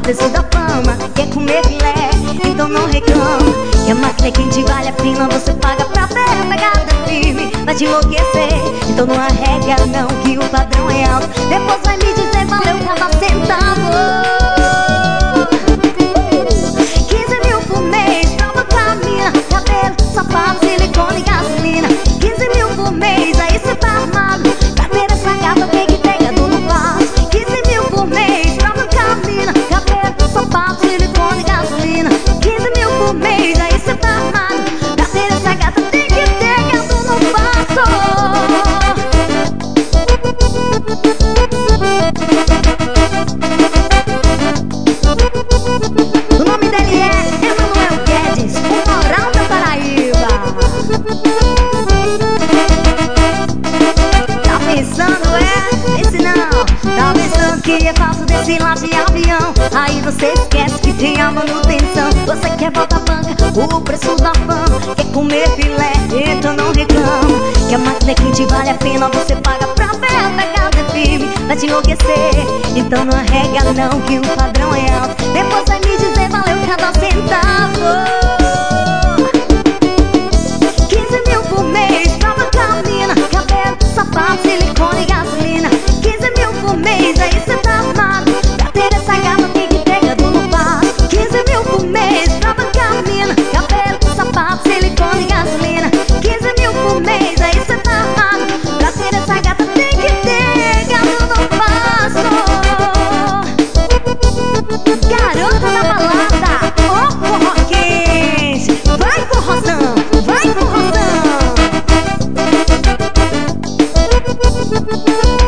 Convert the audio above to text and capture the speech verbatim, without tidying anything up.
preço da fama, quer comer filé, então não reclama. Que a máquina é quente, vale a pena, você paga pra ver. Pegada firme, vai te enlouquecer, então não arrega não, que o padrão é alto. Depois vai me dizer valeu cada centavo. Quinze mil por mês pra bancar a mina, cabelo, sapato, silicone e gasolina. Quinze mil por mês, aí cê tá armado, pra ter essa gata tem que ter gado no vaso. Quinze mil por mês pra bancar a mina, cabelo, sapato, silicone e gasolina. Quinze mil por mês, aí cê tá armado, pra ter essa gata tem que ter gado no vaso. O nome dele é Emanuel Guedes, o moral da Paraíba. Tá pensando, é? Esse não. Tá pensando que é fácil desse lá de avião. Aí você esquece que tem a manutenção. Você quer voltar banca, o preço da fama, quer comer filé, então não reclama. Que a máquina é quente, vale a pena, você paga pra ver. Pegada é firme, vai te enlouquecer, então não arrega não, que o padrão é alto. Depois vai me dizer valeu cada centavo. Quinze mil por mês pra bancar a mina, cabelo, sapato, silicone e gasolina. Quinze mil por mês, aí cê tá armado, pra ter essa gata tem que ter gado no vaso. Quinze mil por mês pra bancar a mina, cabelo, sapato, silicone e gasolina. Quinze mil por mês, aí cê tá armado, pra ter essa gata tem que ter gado no vaso. Garota da balada, ô forró quente, vai forrozão, vai forrozão.